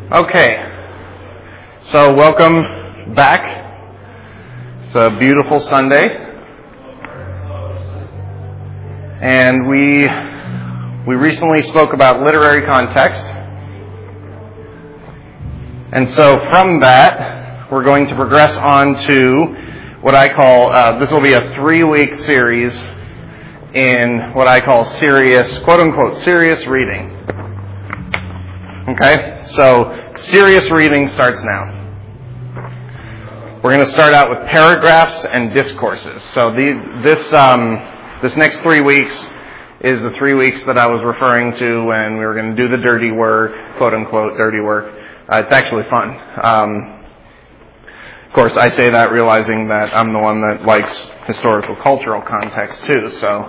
Okay, so welcome back. It's a beautiful Sunday, and we recently spoke about literary context, and so from that we're going to progress on to what I call, this will be a 3-week series in what I call serious, quote-unquote, serious reading. Okay, so serious reading starts now. We're going to start out with paragraphs and discourses. So this next 3 weeks is the 3 weeks that I was referring to when we were going to do the dirty work, quote-unquote, dirty work. It's actually fun. Of course, I say that realizing that I'm the one that likes historical cultural context too, so...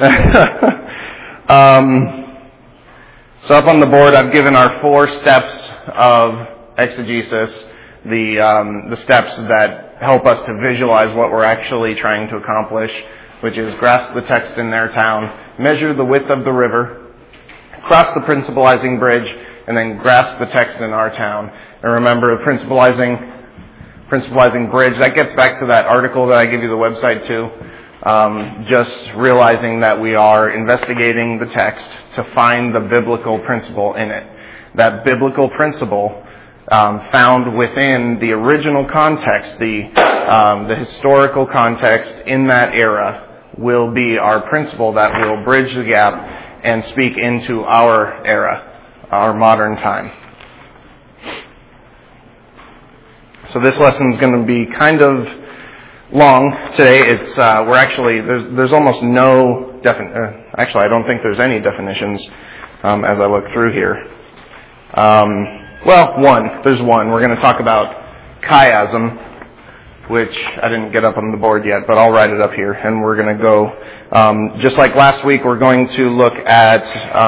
So up on the board, I've given our 4 steps of exegesis, the steps that help us to visualize what we're actually trying to accomplish, which is grasp the text in their town, measure the width of the river, cross the principalizing bridge, and then grasp the text in our town. And remember, principalizing bridge, that gets back to that article that I give you the website to. Just realizing that we are investigating the text to find the biblical principle in it. That biblical principle found within the original context, the historical context in that era, will be our principle that will bridge the gap and speak into our era, our modern time. So this lesson is going to be kind of long today. It's we're actually there's almost no actually I don't think there's any definitions as I look through here. There's one. We're going to talk about chiasm, which I didn't get up on the board yet, but I'll write it up here. And we're going to go just like last week. We're going to look at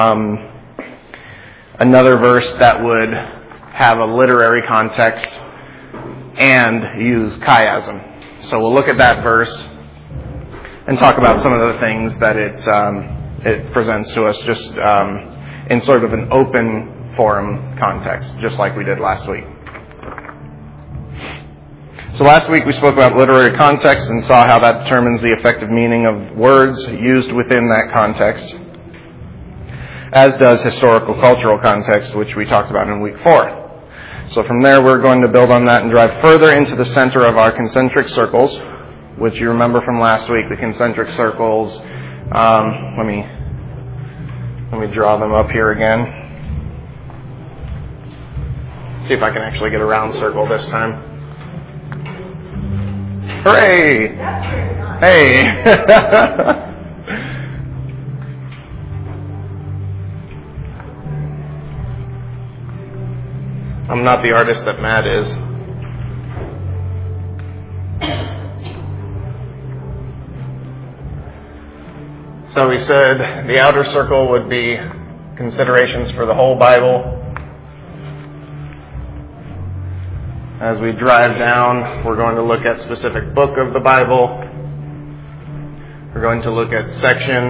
another verse that would have a literary context and use chiasm. So we'll look at that verse and talk about some of the things that it presents to us just in sort of an open forum context, just like we did last week. So last week we spoke about literary context and saw how that determines the effective meaning of words used within that context, as does historical cultural context, which we talked about in week 4. So from there, we're going to build on that and drive further into the center of our concentric circles, which you remember from last week. The concentric circles. Let me draw them up here again. See if I can actually get a round circle this time. Hooray! Hey! I'm not the artist that Matt is. So we said the outer circle would be considerations for the whole Bible. As we drive down, we're going to look at specific book of the Bible. We're going to look at section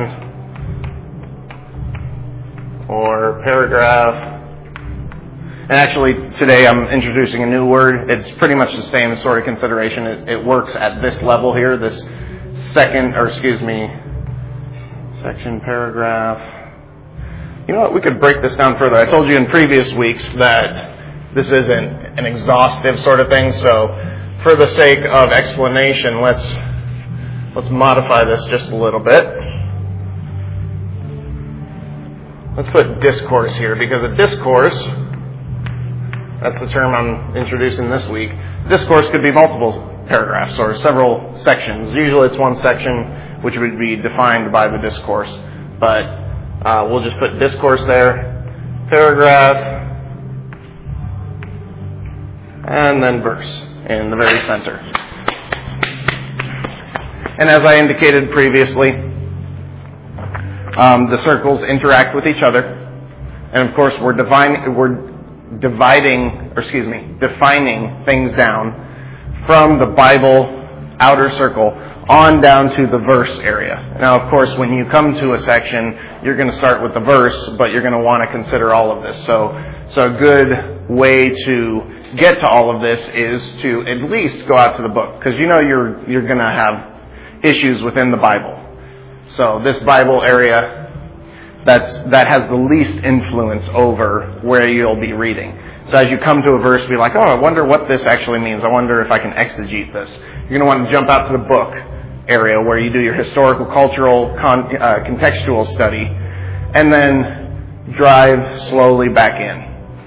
or paragraph. And actually, today I'm introducing a new word. It's pretty much the same sort of consideration. It works at this level here, this section, paragraph. You know what? We could break this down further. I told you in previous weeks that this isn't an exhaustive sort of thing. So, for the sake of explanation, let's modify this just a little bit. Let's put discourse here, because a discourse, that's the term I'm introducing this week. Discourse could be multiple paragraphs or several sections. Usually it's one section which would be defined by the discourse. But we'll just put discourse there, paragraph, and then verse in the very center. And as I indicated previously, the circles interact with each other. And of course we're defining things down from the Bible outer circle on down to the verse area. Now, of course, when you come to a section, you're going to start with the verse, but you're going to want to consider all of this. So a good way to get to all of this is to at least go out to the book, because you know you're going to have issues within the Bible. So this Bible area that has the least influence over where you'll be reading. So as you come to a verse, be like, oh, I wonder what this actually means. I wonder if I can exegete this. You're going to want to jump out to the book area where you do your historical, cultural, contextual study, and then drive slowly back in.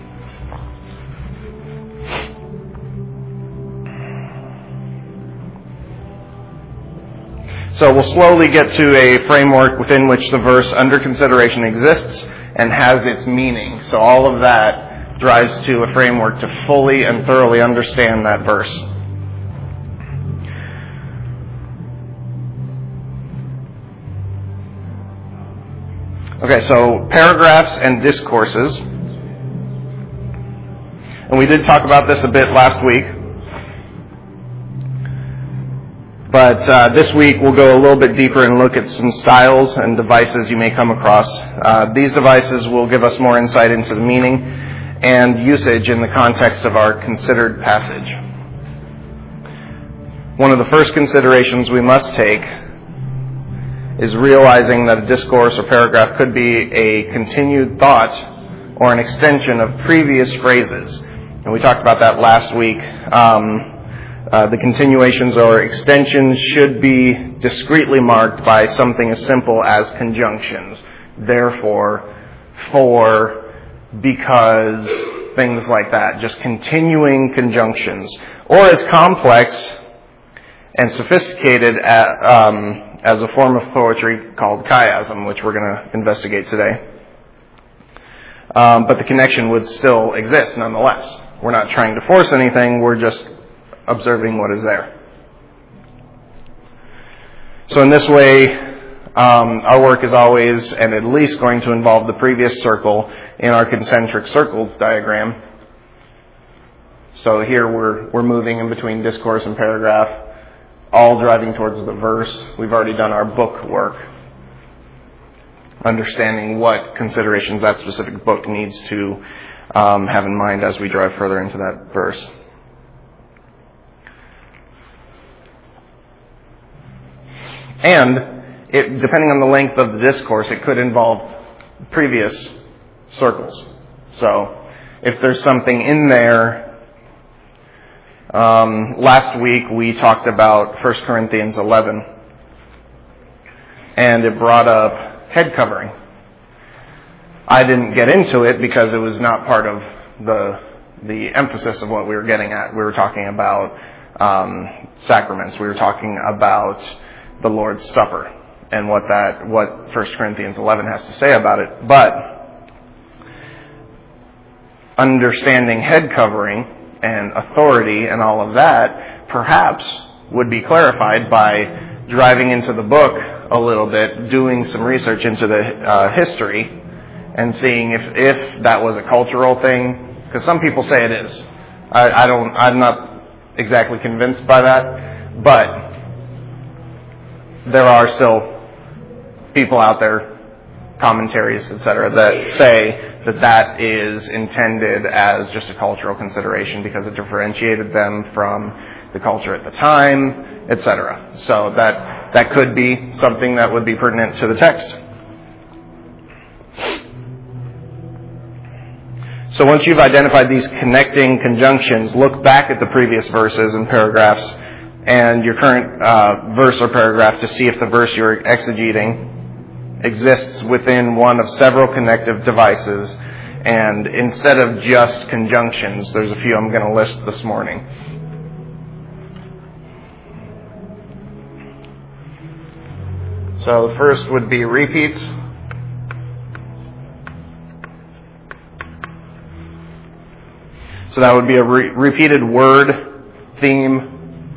So we'll slowly get to a framework within which the verse under consideration exists and has its meaning. So all of that drives to a framework to fully and thoroughly understand that verse. Okay, so paragraphs and discourses. And we did talk about this a bit last week. But this week we'll go a little bit deeper and look at some styles and devices you may come across. These devices will give us more insight into the meaning and usage in the context of our considered passage. One of the first considerations we must take is realizing that a discourse or paragraph could be a continued thought or an extension of previous phrases. And we talked about that last week. The continuations or extensions should be discreetly marked by something as simple as conjunctions. Therefore, for, because, things like that. Just continuing conjunctions. Or as complex and sophisticated as a form of poetry called chiasm, which we're going to investigate today. But the connection would still exist nonetheless. We're not trying to force anything, we're just observing what is there. So in this way, our work is always and at least going to involve the previous circle in our concentric circles diagram. So here we're moving in between discourse and paragraph, all driving towards the verse. We've already done our book work, understanding what considerations that specific book needs to have in mind as we drive further into that verse. And depending on the length of the discourse, it could involve previous circles. So if there's something in there, last week we talked about 1 Corinthians 11, and it brought up head covering. I didn't get into it because it was not part of the emphasis of what we were getting at. We were talking about sacraments. We were talking about the Lord's Supper and what 1 Corinthians 11 has to say about it. But understanding head covering and authority and all of that perhaps would be clarified by driving into the book a little bit, doing some research into the history, and seeing if that was a cultural thing. Because some people say it is. I'm not exactly convinced by that, but there are still people out there, commentaries, etc., that say that is intended as just a cultural consideration because it differentiated them from the culture at the time, etc. So that could be something that would be pertinent to the text. So once you've identified these connecting conjunctions, look back at the previous verses and paragraphs and your current verse or paragraph to see if the verse you're exegeting exists within one of several connective devices. And instead of just conjunctions, there's a few I'm going to list this morning. So the first would be repeats. So that would be a repeated word, theme,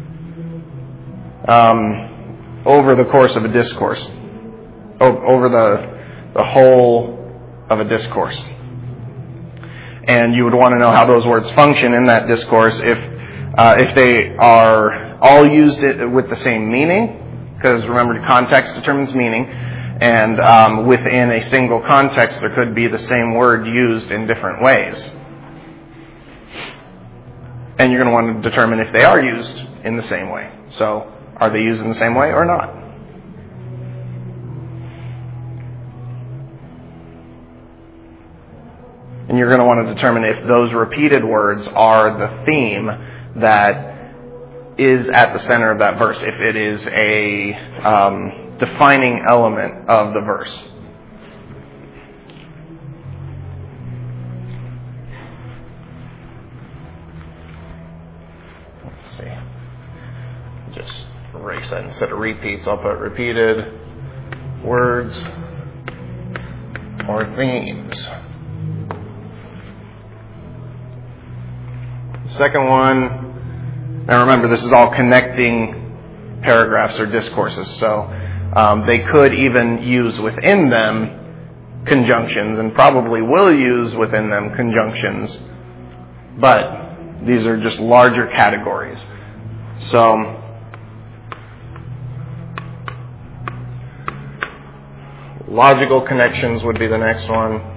over the course of a discourse, over the whole of a discourse. And you would want to know how those words function in that discourse if they are all used with the same meaning, because remember, context determines meaning, and within a single context there could be the same word used in different ways. And you're going to want to determine if they are used in the same way. So, are they used in the same way or not? And you're going to want to determine if those repeated words are the theme that is at the center of that verse, if it is a defining element of the verse. Let's see. Just erase that. Instead of repeats, I'll put repeated words or themes. Second one, now remember this is all connecting paragraphs or discourses, so they could even use within them conjunctions, and probably will use within them conjunctions, but these are just larger categories. So, logical connections would be the next one.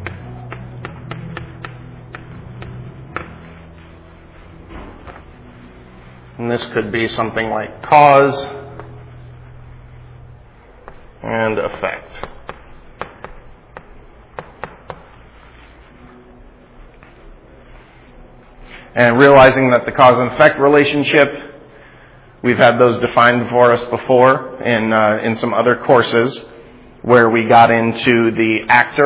And this could be something like cause and effect. And realizing that the cause and effect relationship, we've had those defined for us before in some other courses where we got into the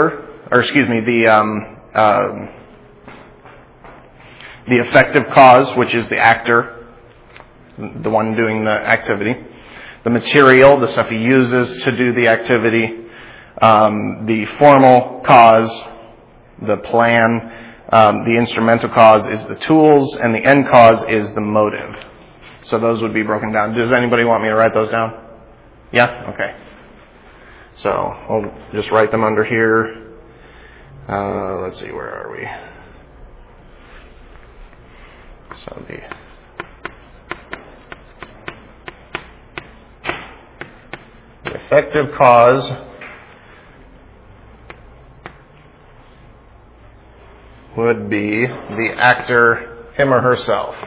the effective cause, which is the actor, the one doing the activity, the material, the stuff he uses to do the activity, the formal cause, the plan, the instrumental cause is the tools, and the end cause is the motive. So those would be broken down. Does anybody want me to write those down? Yeah? Okay. So I'll just write them under here. Let's see, where are we? So the effective cause would be the actor, him or herself.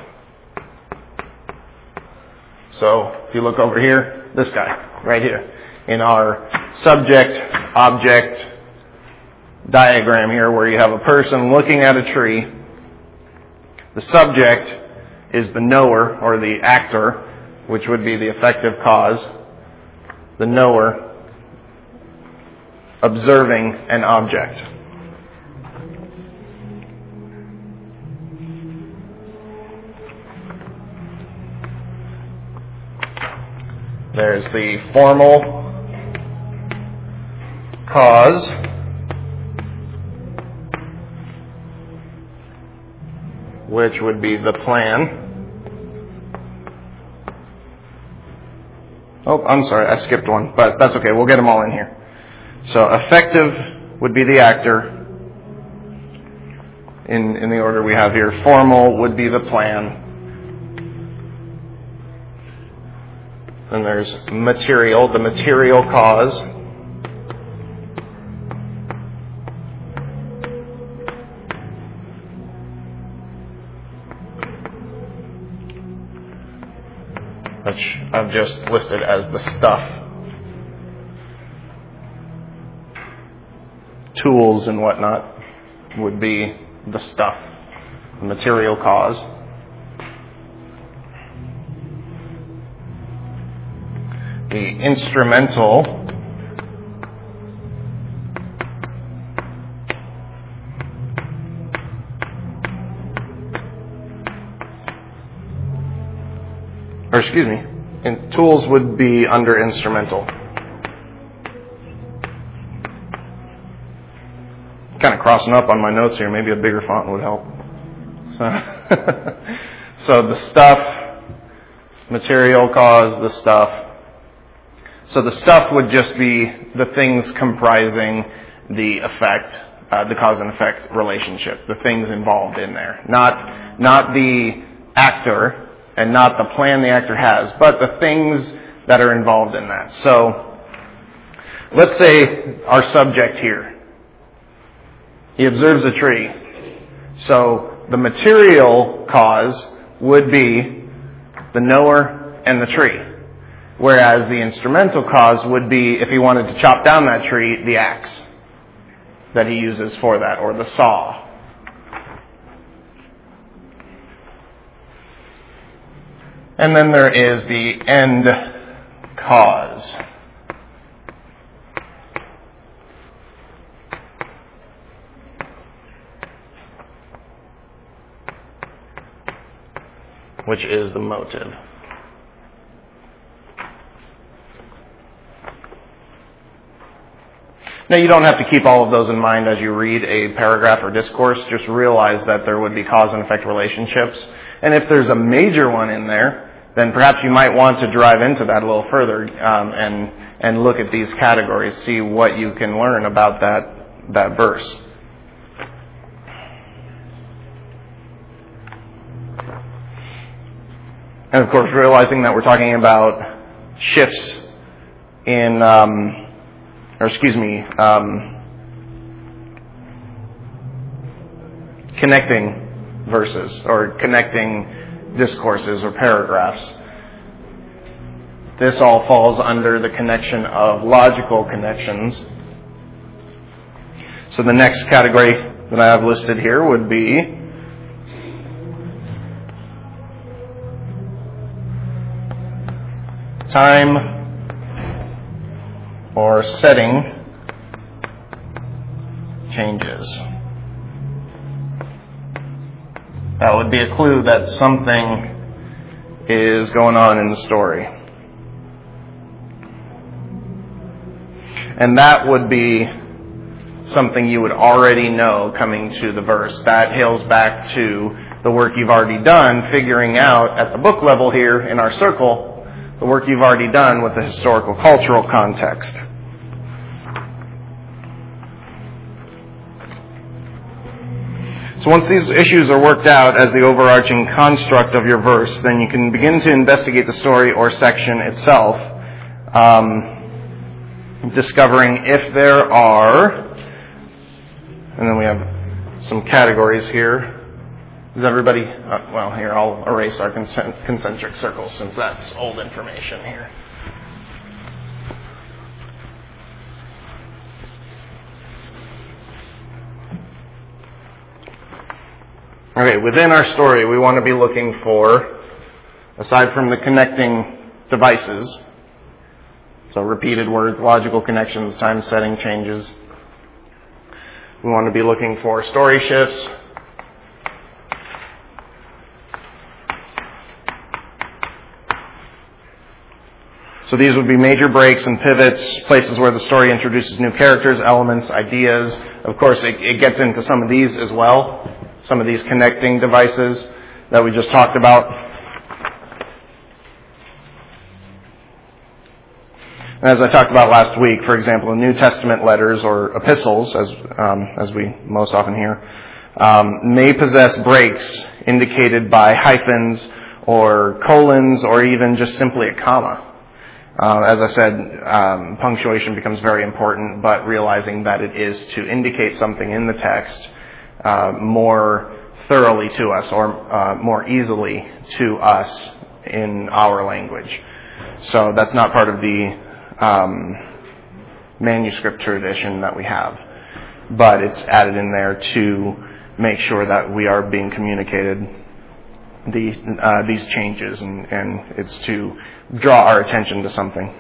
So if you look over here, this guy right here in our subject-object diagram here, where you have a person looking at a tree, the subject is the knower or the actor, which would be the effective cause. The knower observing an object. There's the formal cause, which would be the plan. Oh, I'm sorry, I skipped one, but that's okay. We'll get them all in here. So effective would be the actor in the order we have here. Formal would be the plan. Then there's material, the material cause. Which I've just listed as the stuff. Tools and whatnot would be the stuff, the material cause. The instrumental and tools would be under instrumental. Kind of crossing up on my notes here. Maybe a bigger font would help. So the stuff, material cause, the stuff. So the stuff would just be the things comprising the effect, the cause and effect relationship, the things involved in there. Not the actor and not the plan the actor has, but the things that are involved in that. So let's say our subject here, he observes a tree. So the material cause would be the knower and the tree. Whereas the instrumental cause would be, if he wanted to chop down that tree, the axe that he uses for that, or the saw. And then there is the end cause. Which is the motive. Now, you don't have to keep all of those in mind as you read a paragraph or discourse. Just realize that there would be cause and effect relationships. And if there's a major one in there, then perhaps you might want to drive into that a little further and look at these categories, see what you can learn about that verse. And of course, realizing that we're talking about shifts in, connecting verses or connecting discourses or paragraphs. This all falls under the connection of logical connections. So the next category that I have listed here would be time or setting changes. That would be a clue that something is going on in the story. And that would be something you would already know coming to the verse. That hails back to the work you've already done, figuring out at the book level here in our circle the work you've already done with the historical cultural context. So once these issues are worked out as the overarching construct of your verse, then you can begin to investigate the story or section itself, discovering if there are, and then we have some categories here. Does everybody, here, I'll erase our concentric circles since that's old information here. Okay, within our story, we want to be looking for, aside from the connecting devices, so repeated words, logical connections, time setting changes, we want to be looking for story shifts, so these would be major breaks and pivots, places where the story introduces new characters, elements, ideas. Of course, it gets into some of these as well, some of these connecting devices that we just talked about. And as I talked about last week, for example, the New Testament letters or epistles, as we most often hear, may possess breaks indicated by hyphens or colons or even just simply a comma. As I said, punctuation becomes very important, but realizing that it is to indicate something in the text more thoroughly to us or more easily to us in our language. So that's not part of the manuscript tradition that we have, but it's added in there to make sure that we are being communicated these changes, and it's to draw our attention to something.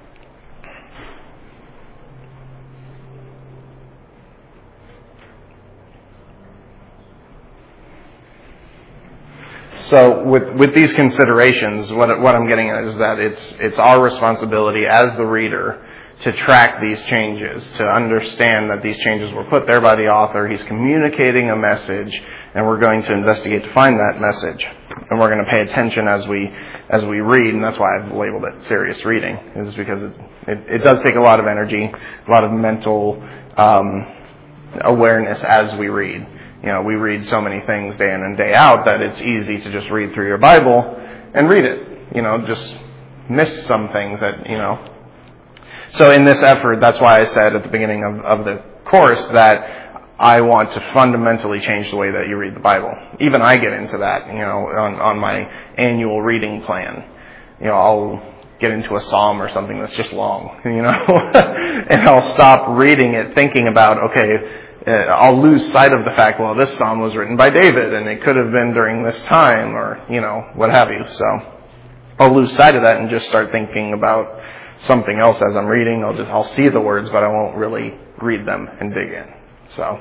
So with these considerations, what I'm getting at is that it's our responsibility as the reader to track these changes, to understand that these changes were put there by the author. He's communicating a message, and we're going to investigate to find that message. And we're going to pay attention as we read, and that's why I've labeled it serious reading, is because it does take a lot of energy, a lot of mental awareness as we read. You know, we read so many things day in and day out that it's easy to just read through your Bible and read it. You know, just miss some things that, you know. So in this effort, that's why I said at the beginning of the course that I want to fundamentally change the way that you read the Bible. Even I get into that, on my annual reading plan. I'll get into a psalm or something that's just long, and I'll stop reading it thinking about, I'll lose sight of the fact, well, this psalm was written by David, and it could have been during this time, or, what have you. So I'll lose sight of that and just start thinking about something else as I'm reading. I'll see the words, but I won't really read them and dig in. So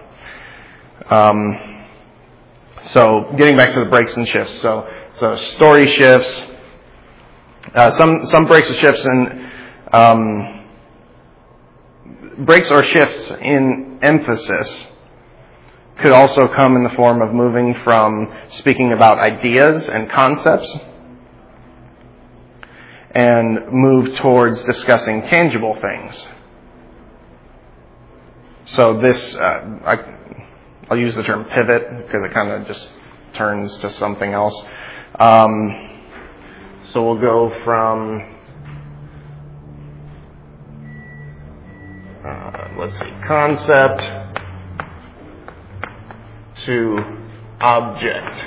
getting back to the breaks and shifts. So story shifts. Some breaks or shifts breaks or shifts in emphasis could also come in the form of moving from speaking about ideas and concepts and move towards discussing tangible things. So this, I'll use the term pivot because it kind of just turns to something else. So we'll go from, concept to object.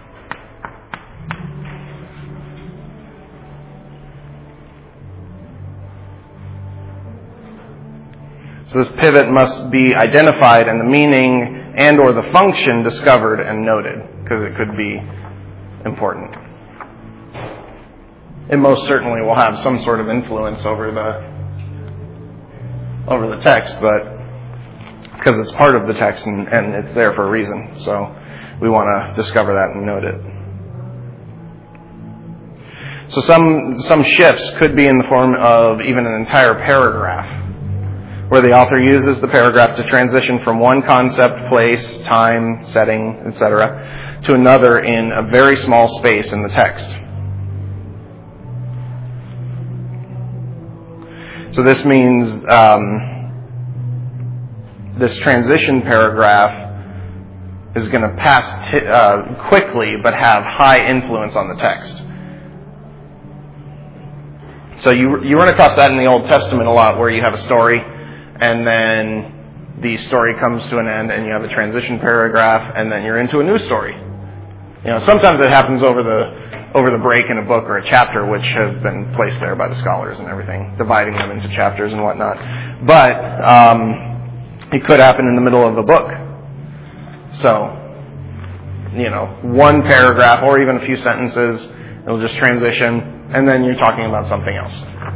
So this pivot must be identified and the meaning and or the function discovered and noted, because it could be important. It most certainly will have some sort of influence over the text, but because it's part of the text and it's there for a reason. So we want to discover that and note it. So some shifts could be in the form of even an entire paragraph, where the author uses the paragraph to transition from one concept, place, time, setting, etc., to another in a very small space in the text. So this means this transition paragraph is going to pass quickly but have high influence on the text. So you run across that in the Old Testament a lot, where you have a story and then the story comes to an end and you have a transition paragraph and then you're into a new story. Sometimes it happens over the break in a book or a chapter, which have been placed there by the scholars and everything, dividing them into chapters and whatnot. But it could happen in the middle of the book. So, one paragraph or even a few sentences, it'll just transition, and then you're talking about something else.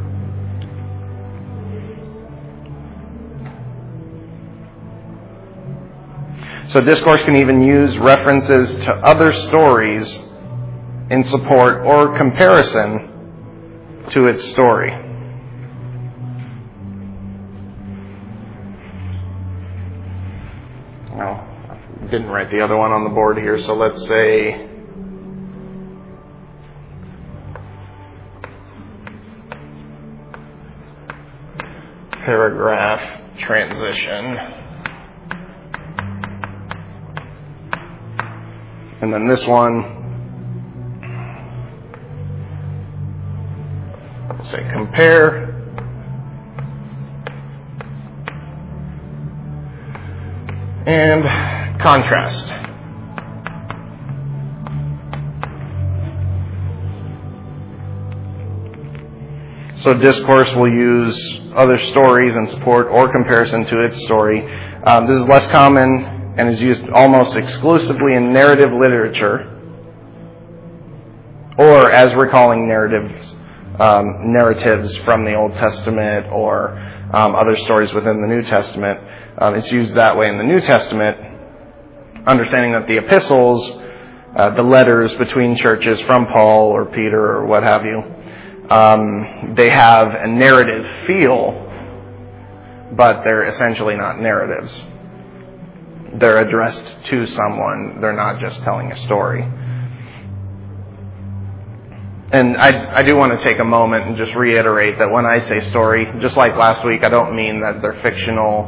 So discourse can even use references to other stories in support or comparison to its story. Well, I didn't write the other one on the board here, so let's say paragraph transition. And then this one, say compare. And contrast. So discourse will use other stories in support or comparison to its story. This is less common and is used almost exclusively in narrative literature, or as recalling narratives from the Old Testament or other stories within the New Testament. It's used that way in the New Testament, understanding that the epistles, the letters between churches from Paul or Peter or what have you, they have a narrative feel, but they're essentially not narratives. They're addressed to someone. They're not just telling a story. And I do want to take a moment and just reiterate that when I say story, just like last week, I don't mean that they're fictional,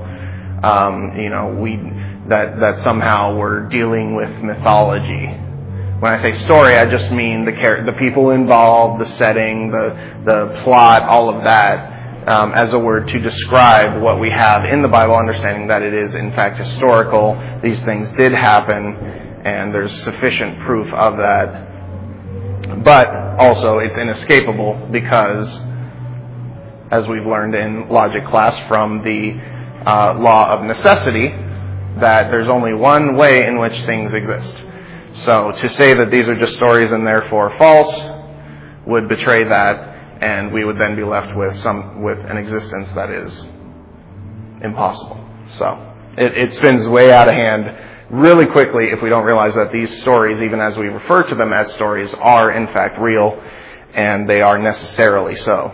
that somehow we're dealing with mythology. When I say story, I just mean the people involved, the setting, the plot, all of that. as a word to describe what we have in the Bible, understanding that it is in fact historical. These things did happen, and there's sufficient proof of that. But also it's inescapable because, as we've learned in logic class from the law of necessity, that there's only one way in which things exist. So to say that these are just stories and therefore false would betray that, and we would then be left with an existence that is impossible. So it spins way out of hand really quickly if we don't realize that these stories, even as we refer to them as stories, are in fact real, and they are necessarily so.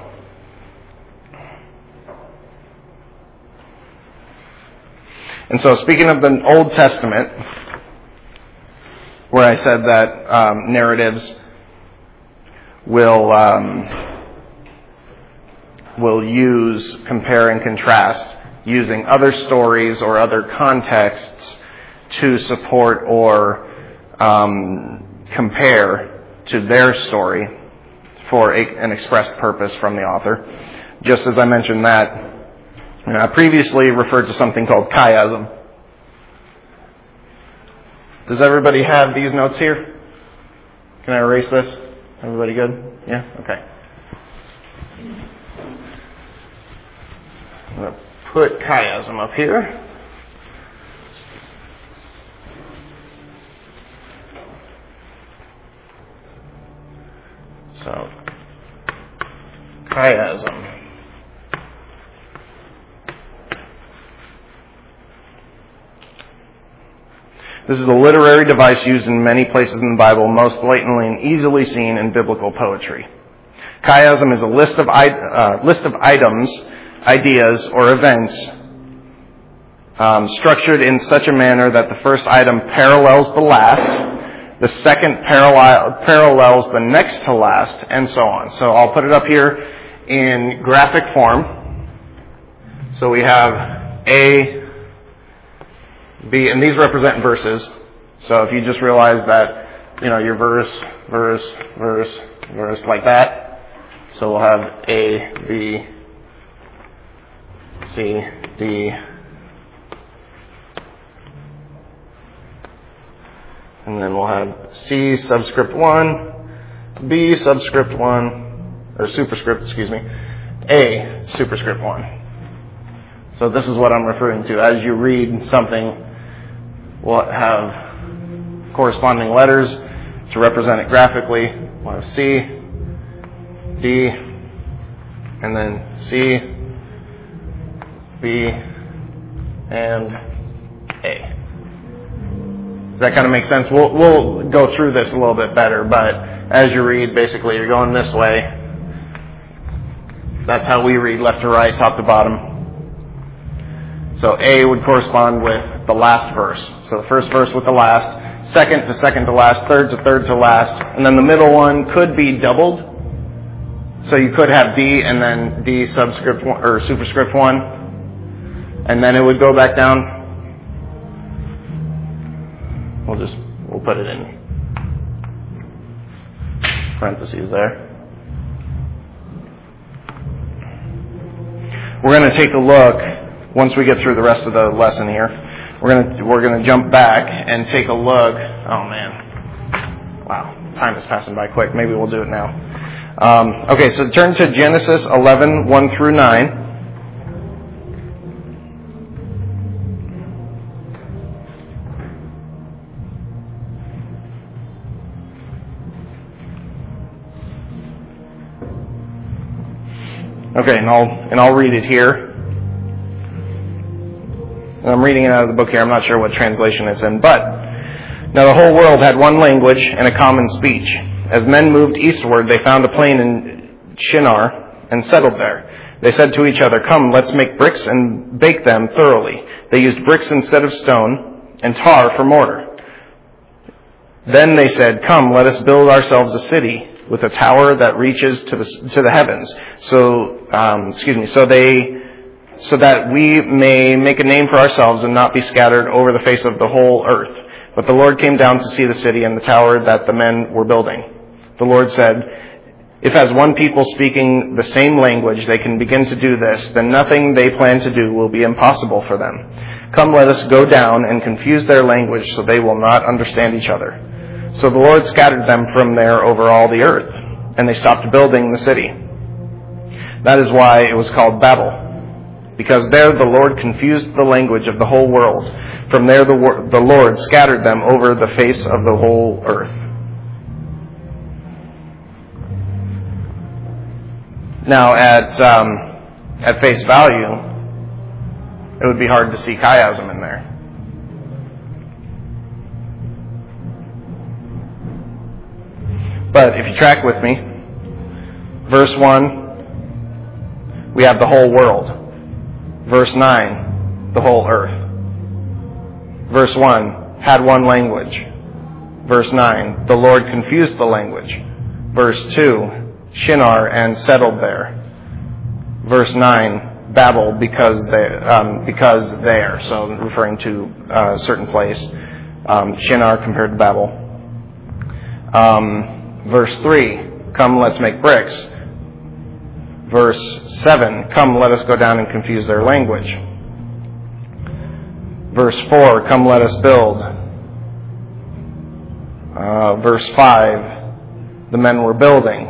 And so, speaking of the Old Testament, where I said that narratives will use compare and contrast, using other stories or other contexts to support or compare to their story for an expressed purpose from the author. Just as I mentioned that, I previously referred to something called chiasm. Does everybody have these notes here? Can I erase this? Everybody good? Yeah? Okay. I'm going to put chiasm up here. So, chiasm. This is a literary device used in many places in the Bible, most blatantly and easily seen in biblical poetry. Chiasm is a list of items, ideas, or events structured in such a manner that the first item parallels the last, the second parallels the next to last, and so on. So I'll put it up here in graphic form. So we have A, B, and these represent verses. So if you just realize that, your verse, like that. So we'll have A, B, C, D, and then we'll have C subscript 1, B subscript 1, or superscript, A superscript 1. So this is what I'm referring to. As you read something, we'll have corresponding letters to represent it graphically. We'll have C, D, and then C, B, and A. Does that kind of make sense? We'll go through this a little bit better, but as you read, basically you're going this way. That's how we read, left to right, top to bottom. So A would correspond with the last verse. So the first verse with the last, second to last, third to last, and then the middle one could be doubled. So you could have D and then D subscript 1 or superscript 1, and then it would go back down. We'll put it in parentheses there. We're going to take a look once we get through the rest of the lesson here. We're going to jump back and take a look. Oh man, wow, time is passing by quick. Maybe we'll do it now. Okay, so turn to Genesis 11, 1 through 9. Okay, and I'll read it here. And I'm reading it out of the book here. I'm not sure what translation it's in. But, now the whole world had one language and a common speech. As men moved eastward, they found a plain in Shinar and settled there. They said to each other, "Come, let's make bricks and bake them thoroughly." They used bricks instead of stone and tar for mortar. Then they said, "Come, let us build ourselves a city with a tower that reaches to the heavens." So that we may make a name for ourselves and not be scattered over the face of the whole earth. But the Lord came down to see the city and the tower that the men were building. The Lord said, If as one people speaking the same language they can begin to do this, then nothing they plan to do will be impossible for them. Come, let us go down and confuse their language so they will not understand each other. So the Lord scattered them from there over all the earth, and they stopped building the city. That is why it was called Babel, because there the Lord confused the language of the whole world. From there the Lord scattered them over the face of the whole earth. Now, at face value, it would be hard to see chiasm in there. But if you track with me, verse 1, we have the whole world. Verse 9, the whole earth. Verse 1, had one language. Verse 9, the Lord confused the language. Verse 2, Shinar, and settled there. Verse 9, Babel, because there, so referring to a certain place. Shinar compared to Babel. Verse 3, come, let's make bricks. Verse 7, come, let us go down and confuse their language. Verse 4, come, let us build. Verse 5, the men were building.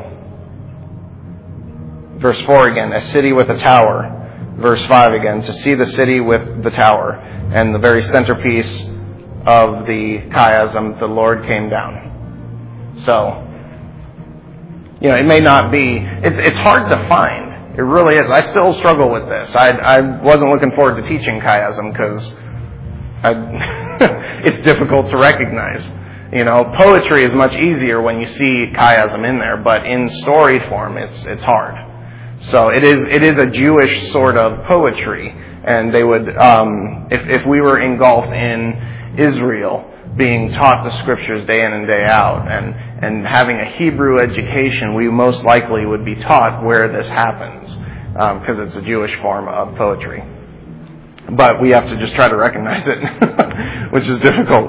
Verse 4 again, a city with a tower. Verse 5 again, to see the city with the tower. And the very centerpiece of the chiasm, the Lord came down. So, it may not be, it's hard to find. It really is. I still struggle with this. I wasn't looking forward to teaching chiasm because it's difficult to recognize. Poetry is much easier when you see chiasm in there, but in story form, it's hard. So it is a Jewish sort of poetry, and they would, if we were engulfed in Israel, being taught the scriptures day in and day out, and having a Hebrew education, we most likely would be taught where this happens, because it's a Jewish form of poetry. But we have to just try to recognize it, which is difficult.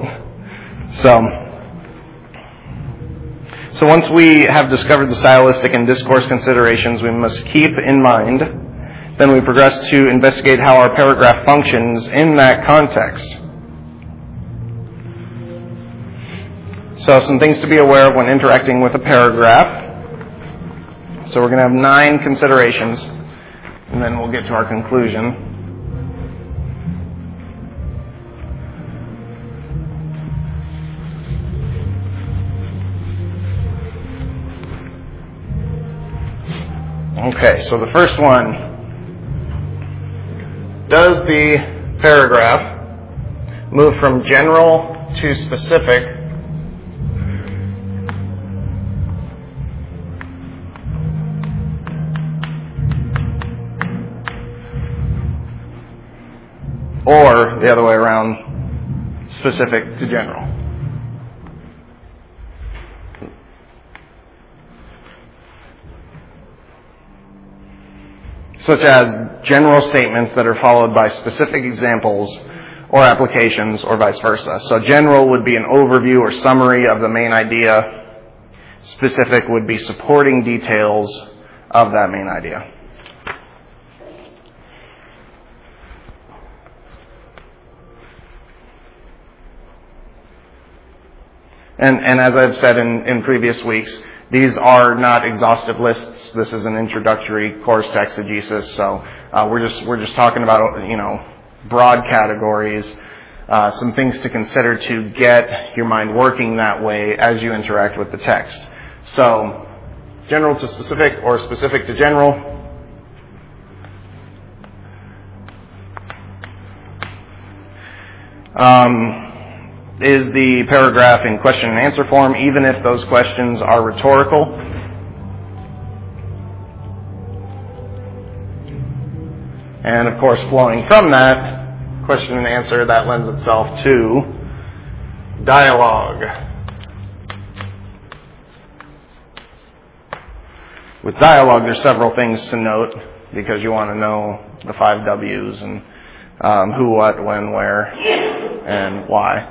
So once we have discovered the stylistic and discourse considerations we must keep in mind, then we progress to investigate how our paragraph functions in that context. So some things to be aware of when interacting with a paragraph. So we're going to have 9 considerations, and then we'll get to our conclusion. Okay, so the first one, does the paragraph move from general to specific or the other way around, specific to general? Such as general statements that are followed by specific examples or applications, or vice versa. So general would be an overview or summary of the main idea. Specific would be supporting details of that main idea. And as I've said in previous weeks, these are not exhaustive lists. This is an introductory course to exegesis, so we're just talking about broad categories, some things to consider to get your mind working that way as you interact with the text. So, general to specific or specific to general. Is the paragraph in question and answer form, even if those questions are rhetorical? And of course, flowing from that question and answer, that lends itself to dialogue. With dialogue, there's several things to note, because you want to know the 5 W's and who, what, when, where, and why.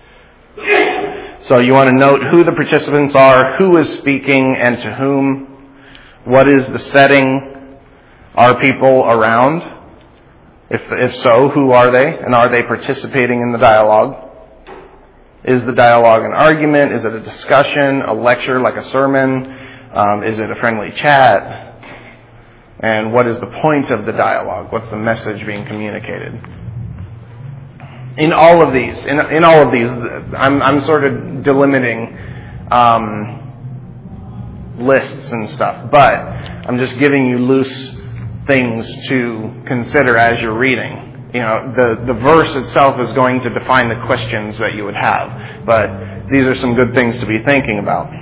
So you want to note who the participants are, who is speaking, and to whom. What is the setting? Are people around? If so, who are they? And are they participating in the dialogue? Is the dialogue an argument? Is it a discussion, a lecture like a sermon? Is it a friendly chat? And what is the point of the dialogue? What's the message being communicated? In all of these, I'm sort of delimiting lists and stuff, but I'm just giving you loose things to consider as you're reading. The verse itself is going to define the questions that you would have, but these are some good things to be thinking about.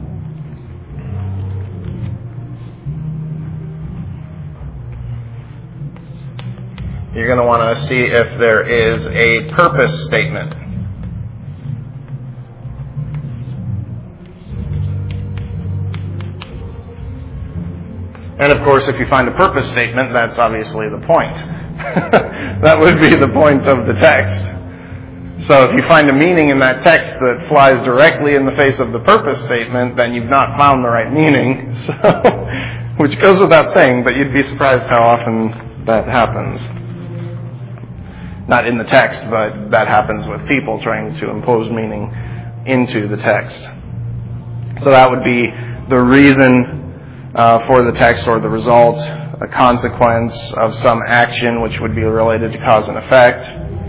You're going to want to see if there is a purpose statement. And of course, if you find a purpose statement, that's obviously the point. That would be the point of the text. So if you find a meaning in that text that flies directly in the face of the purpose statement, then you've not found the right meaning. So, which goes without saying, but you'd be surprised how often that happens. Not in the text, but that happens with people trying to impose meaning into the text. So that would be the reason for the text or the result, a consequence of some action which would be related to cause and effect.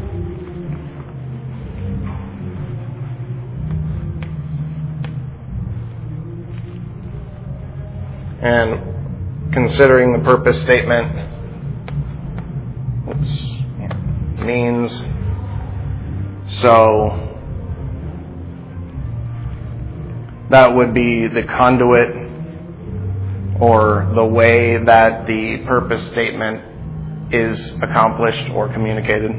And considering the purpose statement, means so that would be the conduit or the way that the purpose statement is accomplished or communicated.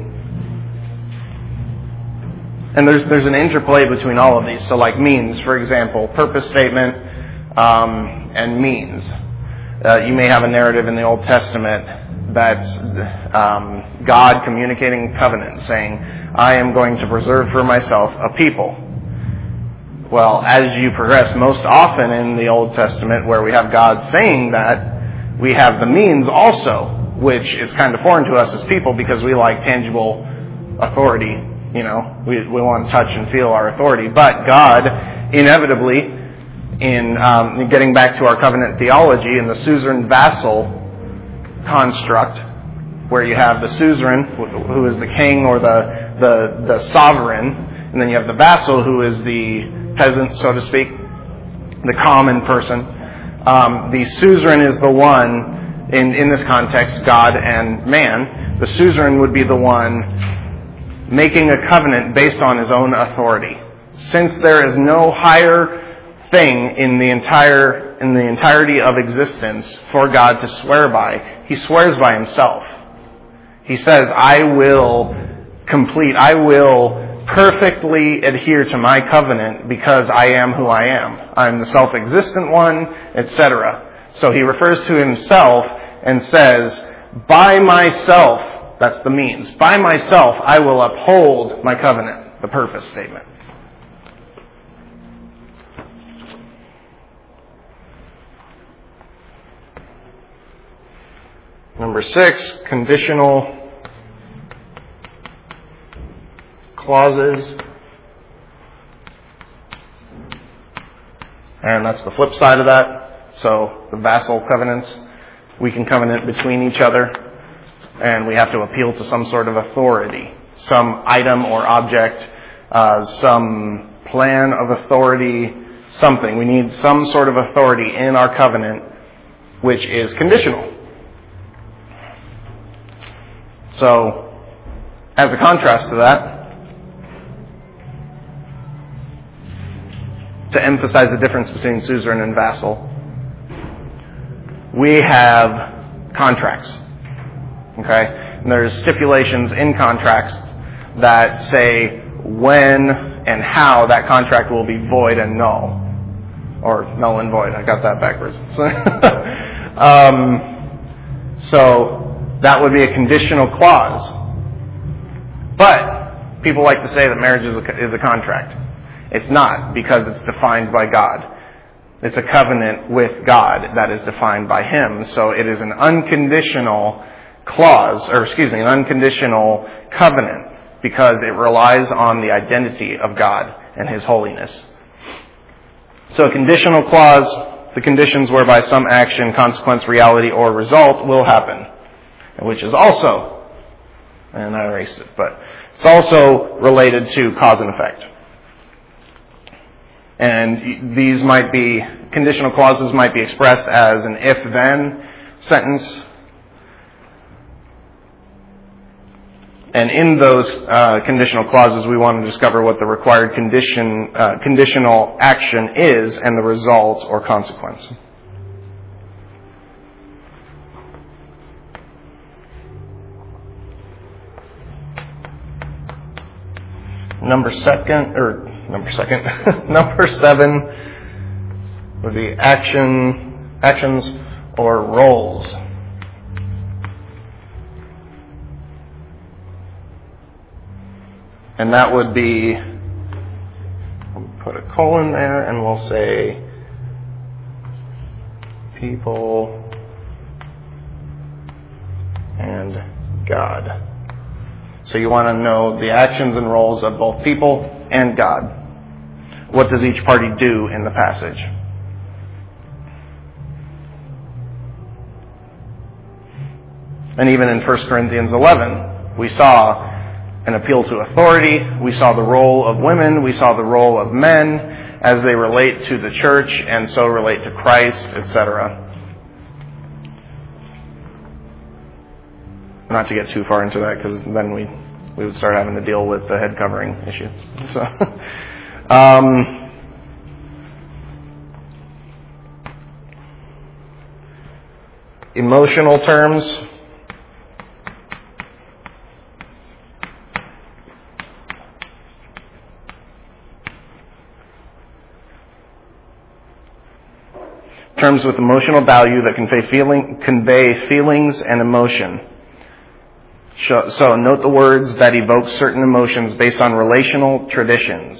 And there's an interplay between all of these. So like means, for example, purpose statement and means. You may have a narrative in the Old Testament that's God communicating covenant, saying, I am going to preserve for myself a people. Well, as you progress most often in the Old Testament, where we have God saying that, we have the means also, which is kind of foreign to us as people because we like tangible authority. We want to touch and feel our authority. But God, inevitably, in getting back to our covenant theology, in the suzerain-vassal construct, where you have the suzerain, who is the king or the sovereign, and then you have the vassal, who is the peasant, so to speak, the common person. The suzerain is the one, in this context, God and man. The suzerain would be the one making a covenant based on his own authority. Since there is no higher thing in the entirety of existence for God to swear by, he swears by himself. He says, I will perfectly adhere to my covenant because I am who I am. I'm the self-existent one, etc. So he refers to himself and says, by myself, that's the means, by myself I will uphold my covenant, the purpose statement. Number 6, conditional clauses. And that's the flip side of that. So the vassal covenants, we can covenant between each other, and we have to appeal to some sort of authority, some item or object, some plan of authority, something. We need some sort of authority in our covenant which is conditional. So, as a contrast to that, to emphasize the difference between suzerain and vassal, we have contracts. Okay? And there's stipulations in contracts that say when and how that contract will be void and null. Or null and void. I got that backwards. So that would be a conditional clause. But people like to say that marriage is a contract. It's not, because it's defined by God. It's a covenant with God that is defined by Him. So it is an unconditional an unconditional covenant, because it relies on the identity of God and His holiness. So a conditional clause, the conditions whereby some action, consequence, reality, or result will happen, which is also, and I erased it, but it's also related to cause and effect. And these conditional clauses might be expressed as an if-then sentence. And in those conditional clauses, we want to discover what the required conditional action is and the result or consequence. Number 7 would be actions or roles. And that would be, we'll put a colon there and we'll say people and God. So you want to know the actions and roles of both people and God. What does each party do in the passage? And even in 1 Corinthians 11, we saw an appeal to authority. We saw the role of women. We saw the role of men as they relate to the church and so relate to Christ, etc. Not to get too far into that, because then we would start having to deal with the head covering issue. So, emotional terms. Terms with emotional value that convey feelings and emotion. So note the words that evoke certain emotions based on relational traditions.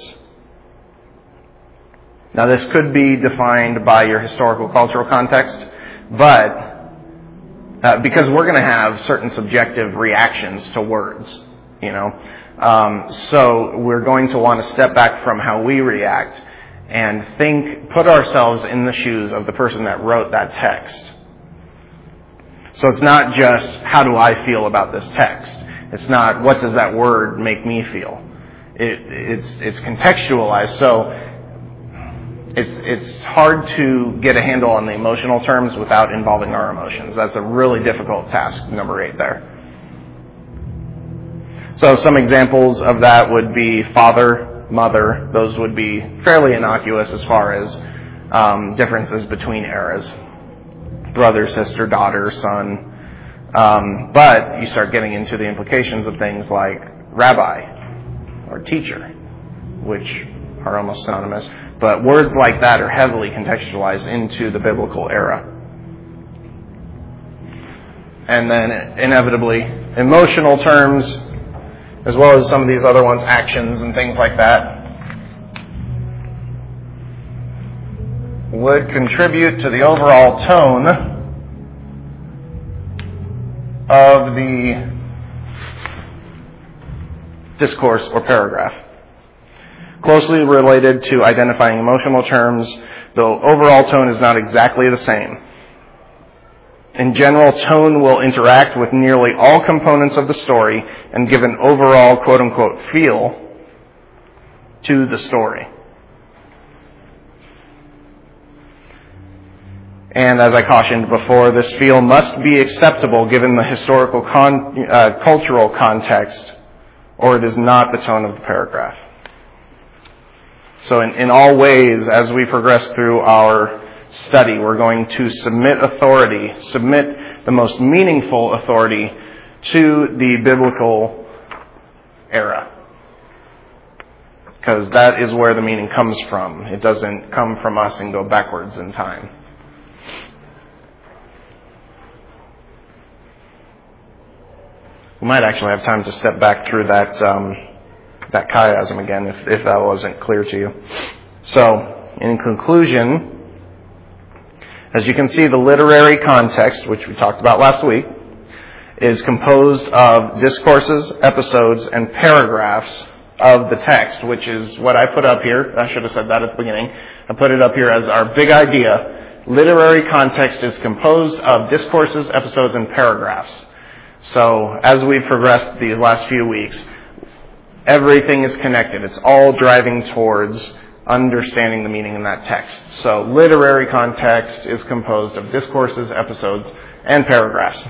Now this could be defined by your historical cultural context, but because we're going to have certain subjective reactions to words, so we're going to want to step back from how we react and put ourselves in the shoes of the person that wrote that text. So it's not just, how do I feel about this text? It's not, what does that word make me feel? It's contextualized, so it's hard to get a handle on the emotional terms without involving our emotions. That's a really difficult task, number 8 there. So some examples of that would be father, mother. Those would be fairly innocuous as far as differences between eras. Brother, sister, daughter, son. But you start getting into the implications of things like rabbi or teacher, which are almost synonymous. But words like that are heavily contextualized into the biblical era. And then inevitably, emotional terms, as well as some of these other ones, actions and things like that, would contribute to the overall tone of the discourse or paragraph. Closely related to identifying emotional terms, the overall tone is not exactly the same. In general, tone will interact with nearly all components of the story and give an overall quote-unquote feel to the story. And as I cautioned before, this feel must be acceptable given the historical cultural context, or it is not the tone of the paragraph. So in all ways, as we progress through our study, we're going to submit the most meaningful authority to the biblical era. Because that is where the meaning comes from. It doesn't come from us and go backwards in time. We might actually have time to step back through that chiasm again if that wasn't clear to you. So, in conclusion, As you can see, the literary context, which we talked about last week, is composed of discourses, episodes, and paragraphs of the text, which is what I put up here. I should have said that at the beginning. I put it up here as our big idea. Literary context is composed of discourses, episodes, and paragraphs. So as we've progressed these last few weeks, everything is connected. It's all driving towards understanding the meaning in that text. So literary context is composed of discourses, episodes, and paragraphs.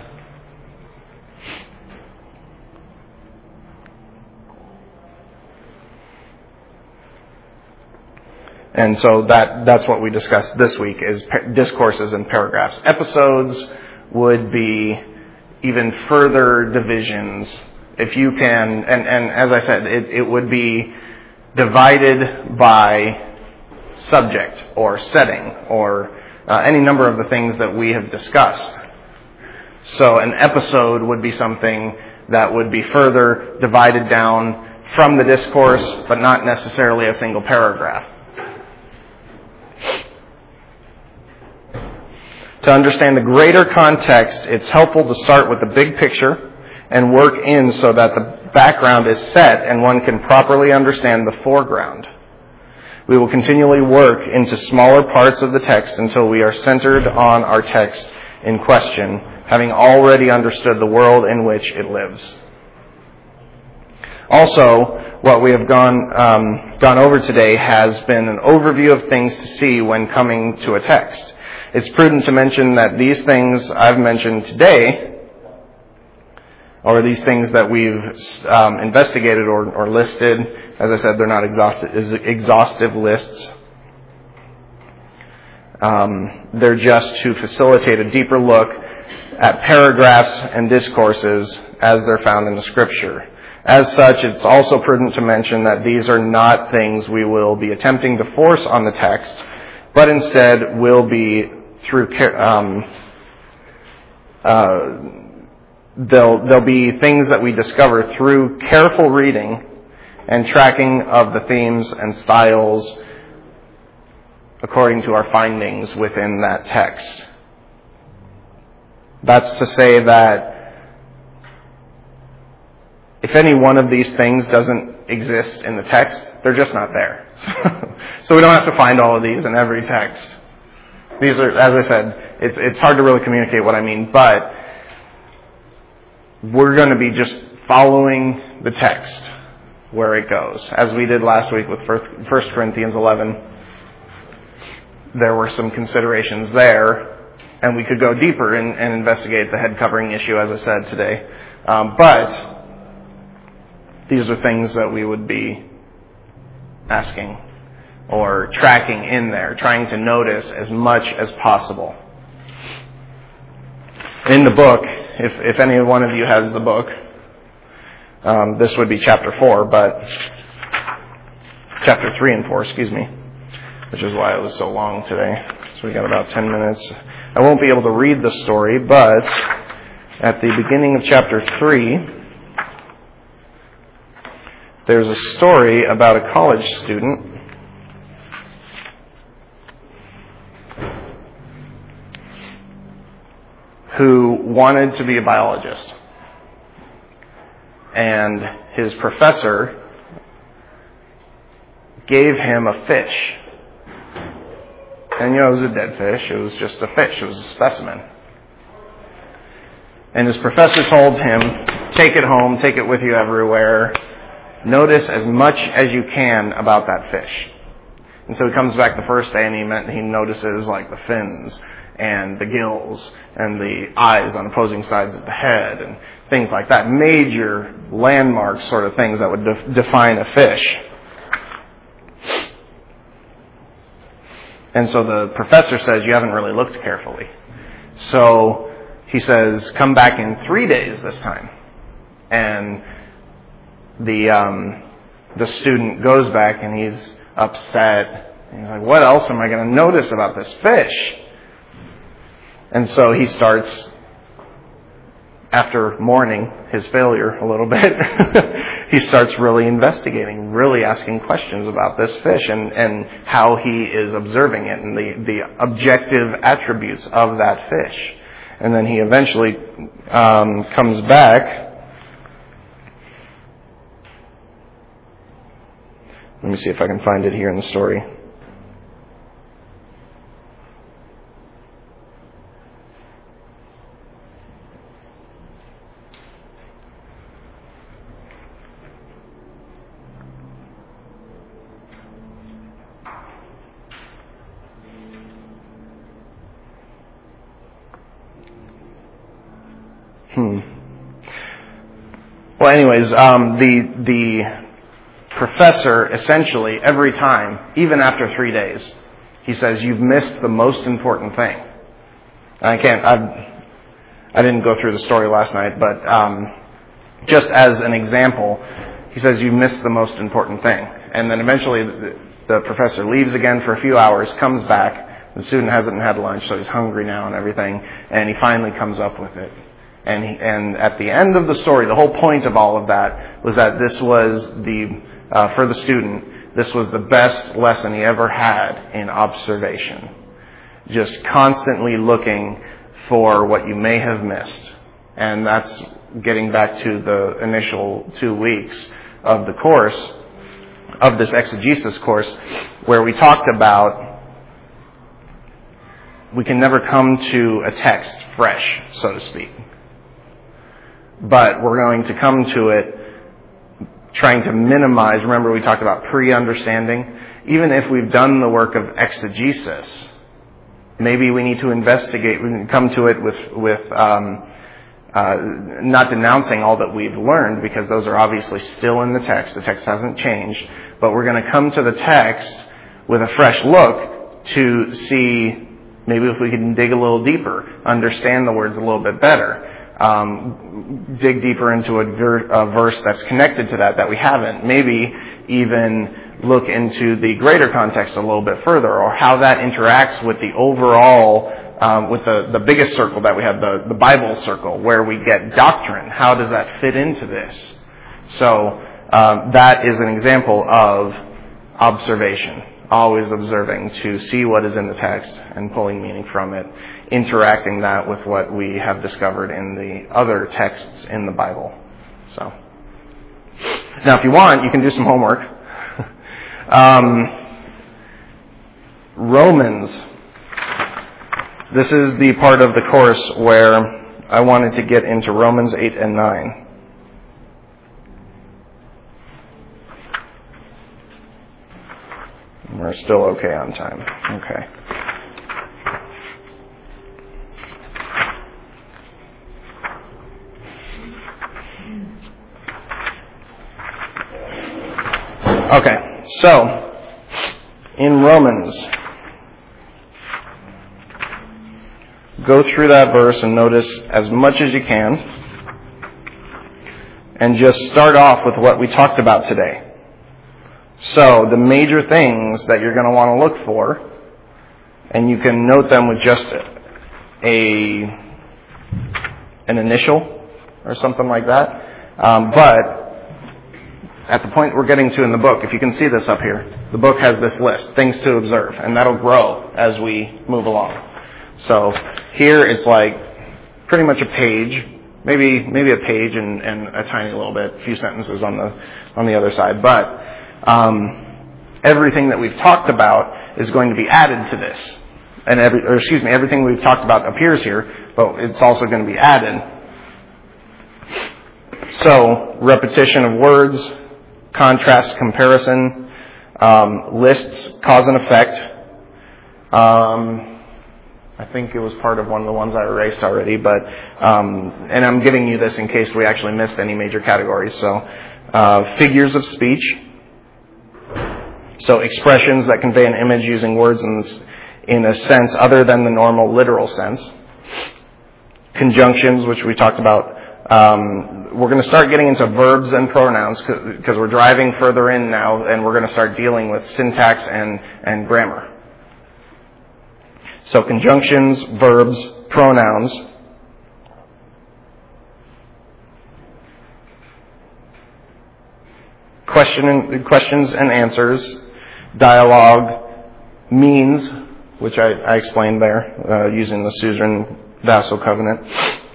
And so that's what we discussed this week, is discourses and paragraphs. Episodes would be even further divisions, if you can, and as I said, it would be divided by subject or setting or any number of the things that we have discussed. So an episode would be something that would be further divided down from the discourse, but not necessarily a single paragraph. To understand the greater context, it's helpful to start with the big picture and work in so that the background is set and one can properly understand the foreground. We will continually work into smaller parts of the text until we are centered on our text in question, having already understood the world in which it lives. Also, what we have gone over today has been an overview of things to see when coming to a text. It's prudent to mention that these things I've mentioned today, or these things that we've investigated or listed, as I said, they're not exhaustive lists. They're just to facilitate a deeper look at paragraphs and discourses as they're found in the Scripture. As such, it's also prudent to mention that these are not things we will be attempting to force on the text, but instead will be through they'll be things that we discover through careful reading and tracking of the themes and styles according to our findings within that text. That's to say that if any one of these things doesn't exist in the text, they're just not there. So we don't have to find all of these in every text. These are, as I said, it's hard to really communicate what I mean, but we're going to be just following the text where it goes. As we did last week with 1 Corinthians 11, there were some considerations there, and we could go deeper and investigate the head covering issue, as I said today. But these are things that we would be asking or tracking in there, trying to notice as much as possible. In the book, if any one of you has the book, this would be chapter 4, but chapter 3 and 4, which is why it was so long today. So we got about 10 minutes. I won't be able to read the story, but at the beginning of chapter 3, there's a story about a college student who wanted to be a biologist. And his professor gave him a fish. And it was a dead fish. It was just a fish. It was a specimen. And his professor told him, take it home, take it with you everywhere. Notice as much as you can about that fish. And so he comes back the first day and he notices like the fins and the gills and the eyes on opposing sides of the head and things like that. Major landmark sort of things that would define a fish. And so the professor says, you haven't really looked carefully. So he says, come back in 3 days this time. And the student goes back and he's upset. And he's like, what else am I going to notice about this fish? And so he starts after mourning his failure a little bit, he starts really investigating, really asking questions about this fish and how he is observing it and the objective attributes of that fish. And then he eventually comes back. Let me see if I can find it here in the story. Well, anyways, the professor essentially every time, even after 3 days, he says, "You've missed the most important thing." And I didn't go through the story last night, but just as an example, he says, "You've missed the most important thing." And then eventually the professor leaves again for a few hours, comes back. The student hasn't had lunch, so he's hungry now and everything, and he finally comes up with it. And at the end of the story, the whole point of all of that was that this was for the student, this was the best lesson he ever had in observation. Just constantly looking for what you may have missed. And that's getting back to the initial 2 weeks of the course, of this exegesis course, where we talked about we can never come to a text fresh, so to speak. But we're going to come to it trying to minimize. Remember, we talked about pre-understanding. Even if we've done the work of exegesis, maybe we need to investigate. We can come to it with not denouncing all that we've learned, because those are obviously still in the text. The text hasn't changed. But we're going to come to the text with a fresh look to see maybe if we can dig a little deeper, understand the words a little bit better. Dig deeper into a verse that's connected to that we haven't. Maybe even look into the greater context a little bit further, or how that interacts with the overall, with the biggest circle that we have, the Bible circle, where we get doctrine. How does that fit into this? So that is an example of observation. Always observing to see what is in the text and pulling meaning from it, interacting that with what we have discovered in the other texts in the Bible. So, now if you want, you can do some homework. Romans. This is the part of the course where I wanted to get into Romans 8 and 9. We're still okay on time. Okay. Okay, so in Romans, go through that verse and notice as much as you can, and just start off with what we talked about today. So the major things that you're going to want to look for, and you can note them with just an initial or something like that. But at the point we're getting to in the book, if you can see this up here, the book has this list, things to observe, and that'll grow as we move along. So here it's like pretty much a page, maybe a page and a tiny little bit, a few sentences on the other side, but everything that we've talked about is going to be added to this. And everything we've talked about appears here, but it's also going to be added. So, repetition of words, contrast, comparison, lists, cause and effect. I think it was part of one of the ones I erased already, but and I'm giving you this in case we actually missed any major categories. So, figures of speech. So expressions that convey an image using words in a sense other than the normal literal sense. Conjunctions, which we talked about. We're going to start getting into verbs and pronouns because we're driving further in now, and we're going to start dealing with syntax and grammar. So conjunctions, verbs, pronouns. questions and answers, dialogue, means, which I explained there, using the suzerain vassal covenant,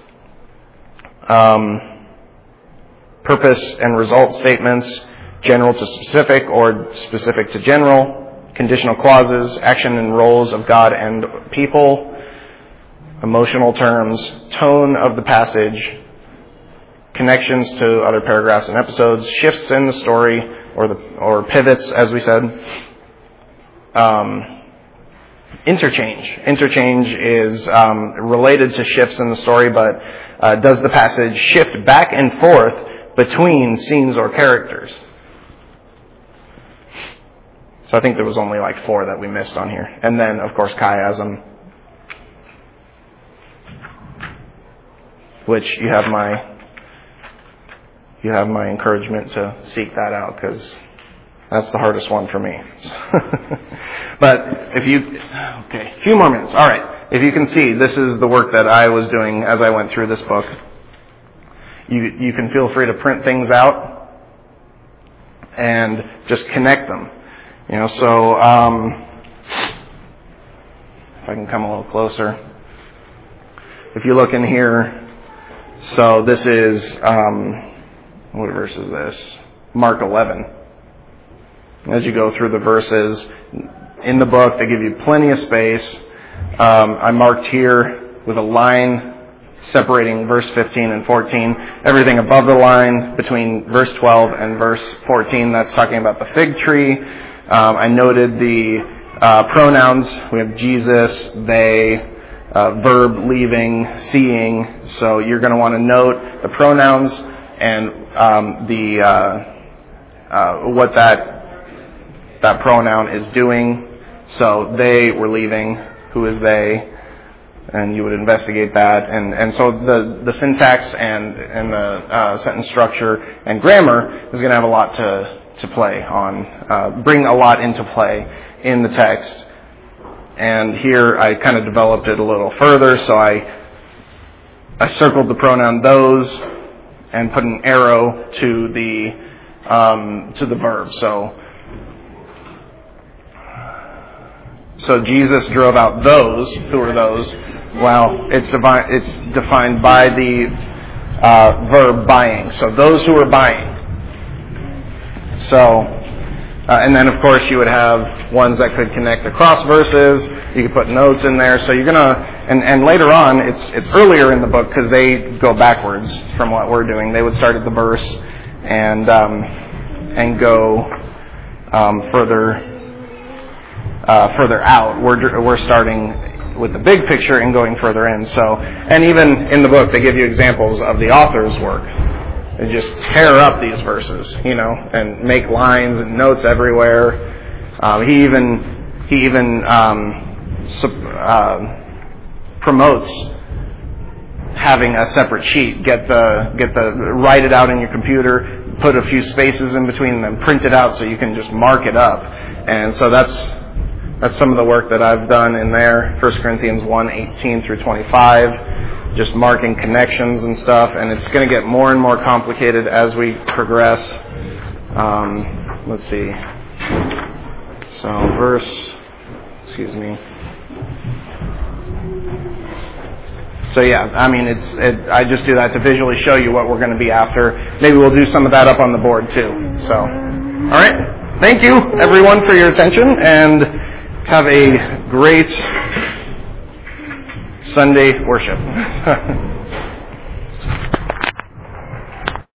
purpose and result statements, general to specific or specific to general, conditional clauses, action and roles of God and people, emotional terms, tone of the passage, connections to other paragraphs and episodes, shifts in the story or pivots, as we said. Interchange. Interchange is related to shifts in the story, but does the passage shift back and forth between scenes or characters? So I think there was only like 4 that we missed on here. And then, of course, chiasm, which you have my encouragement to seek that out, because that's the hardest one for me. But a few more minutes. All right. If you can see, this is the work that I was doing as I went through this book. You can feel free to print things out and just connect them. So if I can come a little closer. If you look in here, so this is, what verse is this? Mark 11. As you go through the verses in the book, they give you plenty of space. I marked here with a line separating verse 15 and 14. Everything above the line between verse 12 and verse 14, that's talking about the fig tree. I noted the pronouns. We have Jesus, they, verb leaving, seeing. So you're going to want to note the pronouns and what that pronoun is doing. So they were leaving. Who is they? And you would investigate that. And so the syntax and the sentence structure and grammar is going to have a lot to play on, bring a lot into play in the text. And here I kind of developed it a little further. So I circled the pronoun those and put an arrow to the verb. So Jesus drove out those. Who are those? Well, it's defined by the verb buying. So those who are buying. So, and then of course you would have ones that could connect across verses. You could put notes in there. So you're gonna, and later on, it's earlier in the book because they go backwards from what we're doing. They would start at the verse and go further out. We're starting with the big picture and going further in. So, and even in the book, they give you examples of the author's work. They just tear up these verses, and make lines and notes everywhere. He even promotes having a separate sheet. Write it out in your computer, put a few spaces in between, and then print it out so you can just mark it up. And so that's some of the work that I've done in there. 1 Corinthians 1:18 through 25, just marking connections and stuff. And it's going to get more and more complicated as we progress. Let's see. So So yeah, I mean, I just do that to visually show you what we're going to be after. Maybe we'll do some of that up on the board too. So, all right. Thank you, everyone, for your attention, and have a great Sunday worship.